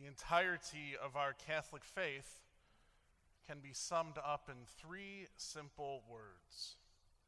The entirety of our Catholic faith can be summed up in three simple words.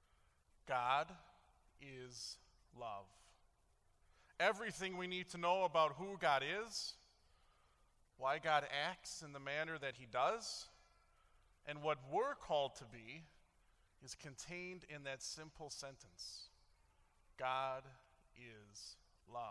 God is love. Everything we need to know about who God is, why God acts in the manner that he does, and what we're called to be is contained in that simple sentence. God is love.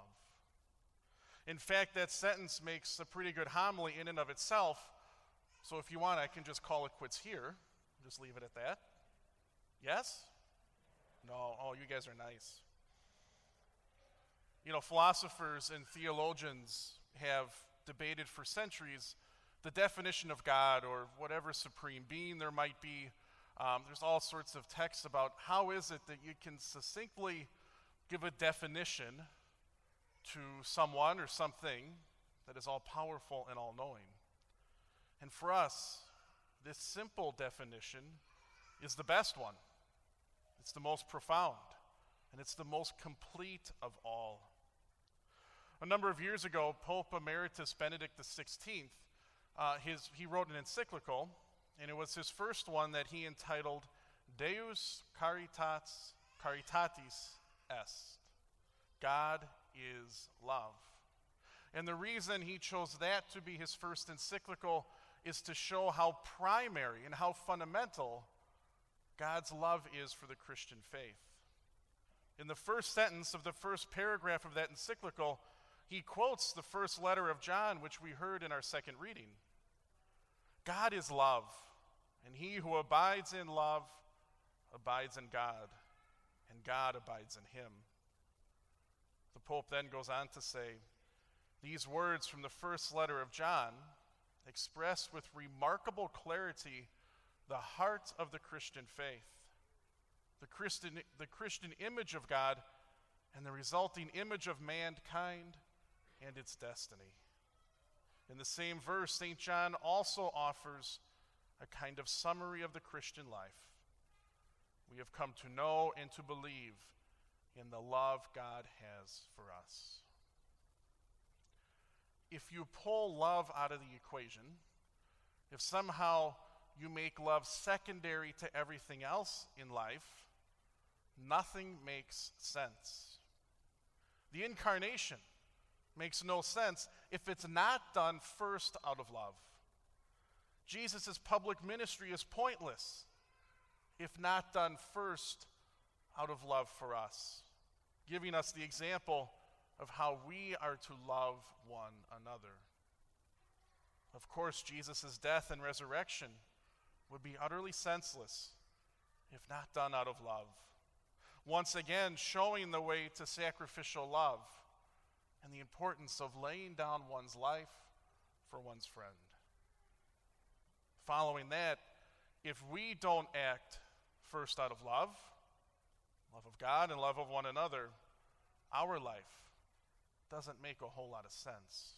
In fact, that sentence makes a pretty good homily in and of itself. So if you want, I can just call it quits here. Just leave it at that. Yes? No. Oh, you guys are nice. You know, philosophers and theologians have debated for centuries the definition of God or whatever supreme being there might be. There's all sorts of texts about how is it that you can succinctly give a definition to someone or something that is all powerful and all knowing. And for us, this simple definition is the best one. It's the most profound, and it's the most complete of all. A number of years ago, Pope Emeritus Benedict XVI, he wrote an encyclical, and it was his first one that he entitled Deus Caritatis Est. God is love. And the reason he chose that to be his first encyclical is to show how primary and how fundamental God's love is for the Christian faith. In the first sentence of the first paragraph of that encyclical, he quotes the first letter of John, which we heard in our second reading. God is love, and he who abides in love abides in God, and God abides in him. The Pope then goes on to say, these words from the first letter of John express with remarkable clarity the heart of the Christian faith, the Christian image of God, and the resulting image of mankind and its destiny. In the same verse, St. John also offers a kind of summary of the Christian life. We have come to know and to believe in the love God has for us. If you pull love out of the equation, if somehow you make love secondary to everything else in life, nothing makes sense. The incarnation makes no sense if it's not done first out of love. Jesus' public ministry is pointless if not done first out of love for us, giving us the example of how we are to love one another. Of course, Jesus' death and resurrection would be utterly senseless if not done out of love. Once again, showing the way to sacrificial love and the importance of laying down one's life for one's friend. Following that, if we don't act first out of love of God and love of one another, our life doesn't make a whole lot of sense.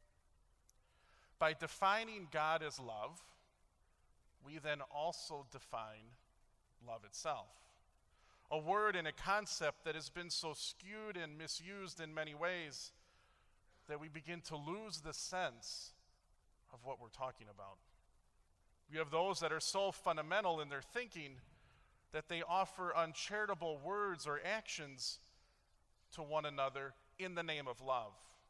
By defining God as love, we then also define love itself. A word and a concept that has been so skewed and misused in many ways that we begin to lose the sense of what we're talking about. We have those that are so fundamental in their thinking that they offer uncharitable words or actions to one another in the name of love.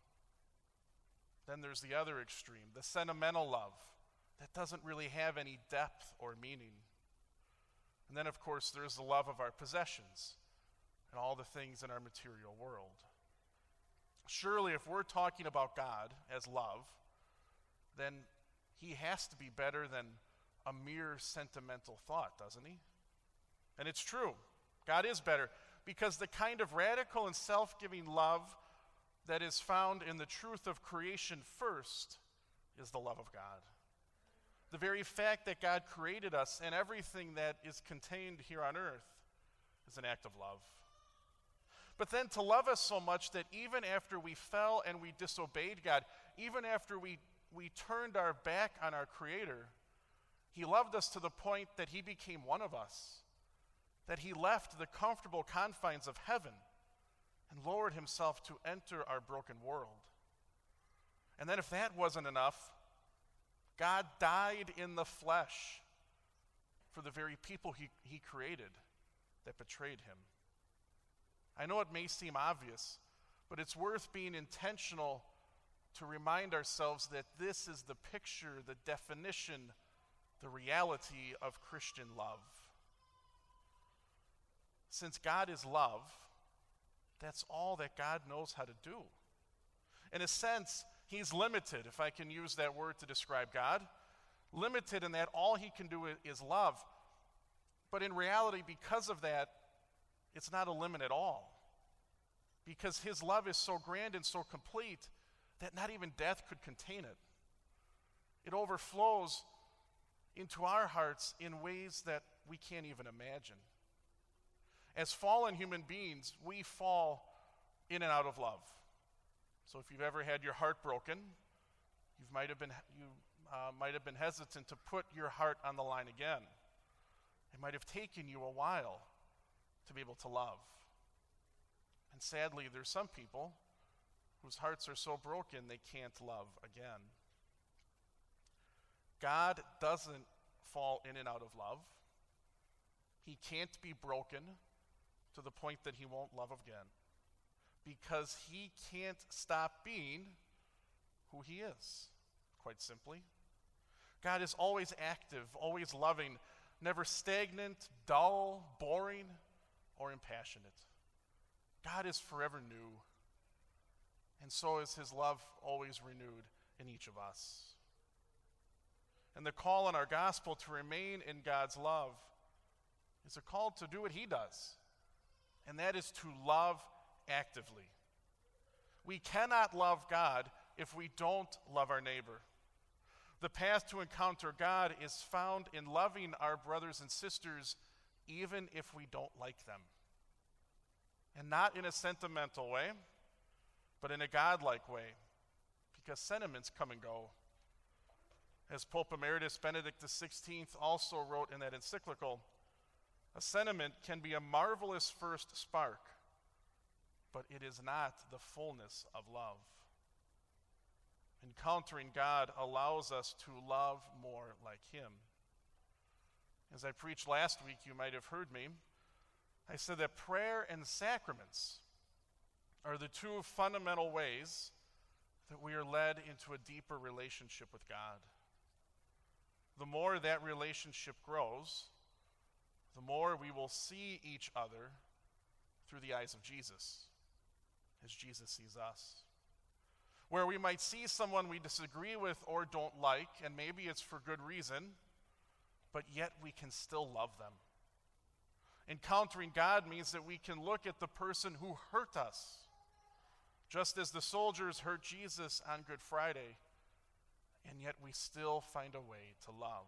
Then there's the other extreme, the sentimental love that doesn't really have any depth or meaning. And then, of course, there's the love of our possessions and all the things in our material world. Surely, if we're talking about God as love, then he has to be better than a mere sentimental thought, doesn't he? And it's true. God is better because the kind of radical and self-giving love that is found in the truth of creation first is the love of God. The very fact that God created us and everything that is contained here on earth is an act of love. But then to love us so much that even after we fell and we disobeyed God, even after we turned our back on our Creator, he loved us to the point that he became one of us, that he left the comfortable confines of heaven and lowered himself to enter our broken world. And then if that wasn't enough, God died in the flesh for the very people he created that betrayed him. I know it may seem obvious, but it's worth being intentional to remind ourselves that this is the picture, the definition, the reality of Christian love. Since God is love, that's all that God knows how to do. In a sense, he's limited, if I can use that word to describe God. Limited in that all he can do is love. But in reality, because of that, it's not a limit at all. Because his love is so grand and so complete that not even death could contain it. It overflows into our hearts in ways that we can't even imagine. As fallen human beings, we fall in and out of love. So if you've ever had your heart broken, you might have been hesitant to put your heart on the line again. It might have taken you a while to be able to love. And sadly, there's some people whose hearts are so broken they can't love again. God doesn't fall in and out of love. He can't be broken to the point that he won't love again, because he can't stop being who he is, quite simply. God is always active, always loving, never stagnant, dull, boring, or impassionate. God is forever new, and so is his love always renewed in each of us. And the call in our gospel to remain in God's love is a call to do what he does, and that is to love actively. We cannot love God if we don't love our neighbor. The path to encounter God is found in loving our brothers and sisters even if we don't like them. And not in a sentimental way, but in a God-like way, because sentiments come and go. As Pope Emeritus Benedict XVI also wrote in that encyclical, a sentiment can be a marvelous first spark, but it is not the fullness of love. Encountering God allows us to love more like him. As I preached last week, you might have heard me, I said that prayer and sacraments are the two fundamental ways that we are led into a deeper relationship with God. The more that relationship grows, the more we will see each other through the eyes of Jesus, as Jesus sees us. Where we might see someone we disagree with or don't like, and maybe it's for good reason, but yet we can still love them. Encountering God means that we can look at the person who hurt us, just as the soldiers hurt Jesus on Good Friday, and yet we still find a way to love.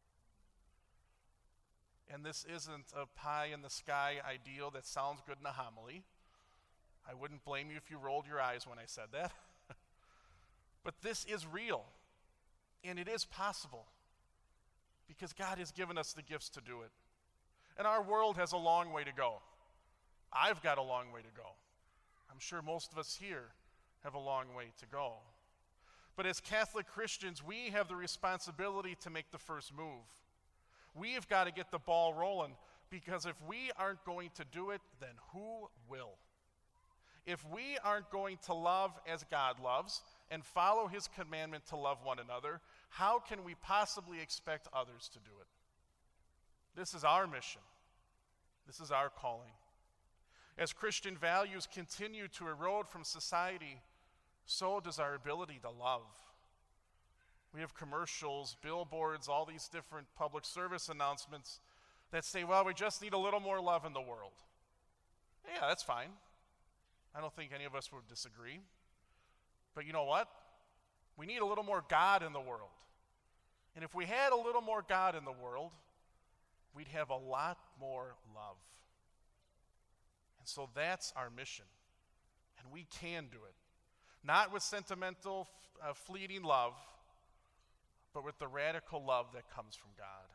And this isn't a pie-in-the-sky ideal that sounds good in a homily. I wouldn't blame you if you rolled your eyes when I said that. But this is real, and it is possible, because God has given us the gifts to do it. And our world has a long way to go. I've got a long way to go. I'm sure most of us here have a long way to go. But as Catholic Christians, we have the responsibility to make the first move. We've got to get the ball rolling, because if we aren't going to do it, then who will? If we aren't going to love as God loves and follow his commandment to love one another, how can we possibly expect others to do it? This is our mission. This is our calling. As Christian values continue to erode from society, so does our ability to love. We have commercials, billboards, all these different public service announcements that say, well, we just need a little more love in the world. Yeah, that's fine. I don't think any of us would disagree. But you know what? We need a little more God in the world. And if we had a little more God in the world, we'd have a lot more love. And so that's our mission. And we can do it. Not with sentimental, fleeting love, but with the radical love that comes from God.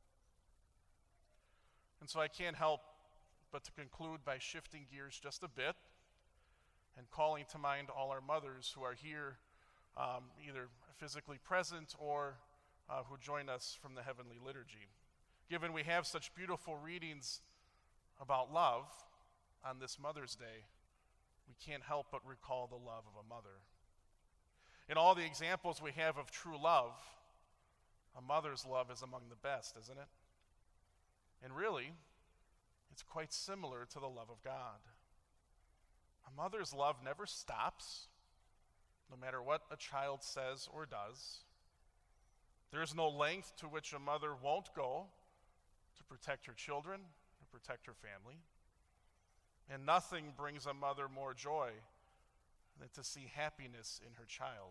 And so I can't help but to conclude by shifting gears just a bit and calling to mind all our mothers who are here either physically present or who join us from the heavenly liturgy. Given we have such beautiful readings about love on this Mother's Day, we can't help but recall the love of a mother. In all the examples we have of true love, a mother's love is among the best, isn't it? And really, it's quite similar to the love of God. A mother's love never stops, no matter what a child says or does. There is no length to which a mother won't go to protect her children, to protect her family. And nothing brings a mother more joy than to see happiness in her child.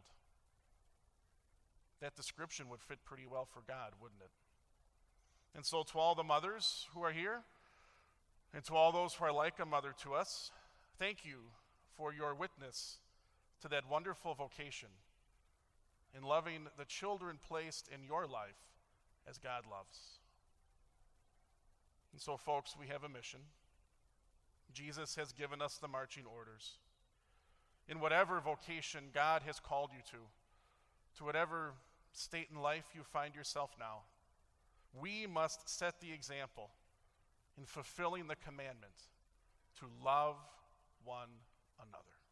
That description would fit pretty well for God, wouldn't it? And so to all the mothers who are here, and to all those who are like a mother to us, thank you for your witness to that wonderful vocation in loving the children placed in your life as God loves. And so, folks, we have a mission. Jesus has given us the marching orders. In whatever vocation God has called you to whatever state in life you find yourself now, we must set the example in fulfilling the commandment to love one another.